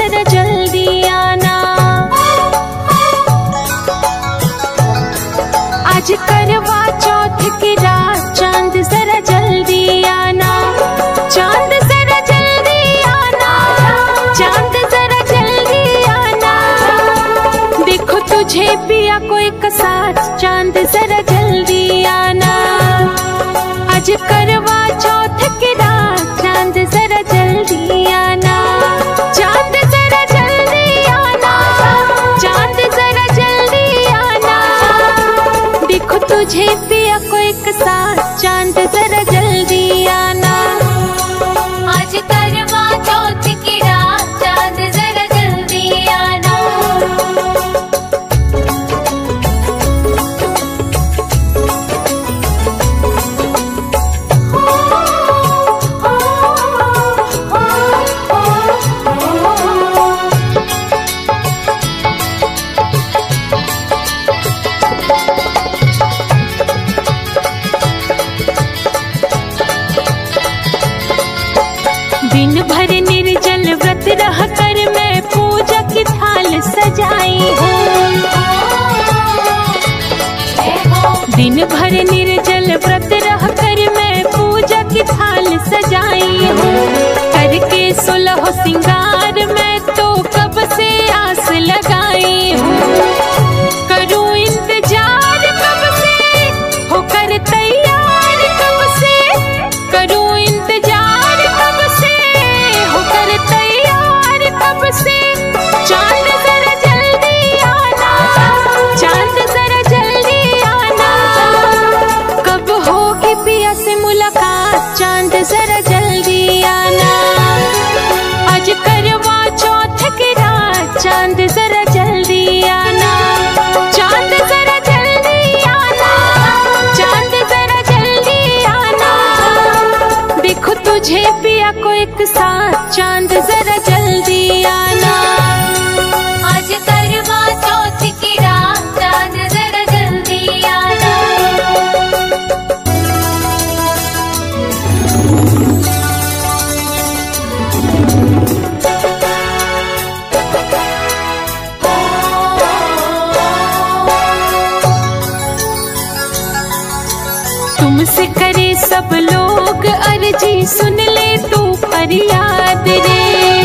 जरा जल्दी आना। आज करवा चौथ की रात, चांद जरा जल्दी आना। चांद जरा जल्दी आना, चांद जरा जल्दी आना। देखो तुझे पिया को एक साथ, चांद जरा जल्दी आना। आज करवा चौथ की रात, चांद जरा जल्दी आना। चांद जरा जल्दी आना, चांद जरा जल्दी आना। देखो तुझे पिया को एक साथ, चांद जरा जल्दी आना। आज करवा चौथ की रात, चांद जरा जल्दी आना। दिन भर निर्जल व्रत रह कर मैं पूजा की थाल सजाई हूँ। दिन भर निर्जल व्रत रह कर मैं पूजा की थाल सजाई हूँ। करके सुलह सिंगार मैं तो कब से आस लगाई हूँ। करूँ इंतजार कब से, होकर तैयार कब से। करूँ इंतजार कब से, होकर तैयार कब से। चांद जरा जल्दी आना, चांद जरा जल्दी आना। कब होगी पिया से मुलाकात, चांद जरा जल्दी आना। आज करवा चौथ की रात, चांद जरा जल्दी आना। चांद जरा जल्दी आना, चांद जरा जल्दी आना। देखो तुझे पिया को एक साथ, चांद जरा जल्दी आना। आज करवा चौथ की रात, चांद जरा जल्दी आना। तुमसे करे सब लोग अर्जी, सुन ले तू फरियाद रे।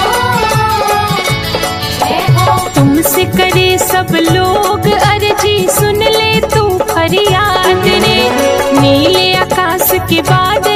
तुमसे करे सब लोग अर्जी, सुन ले तू फरियाद रे। नीले आकाश के बाद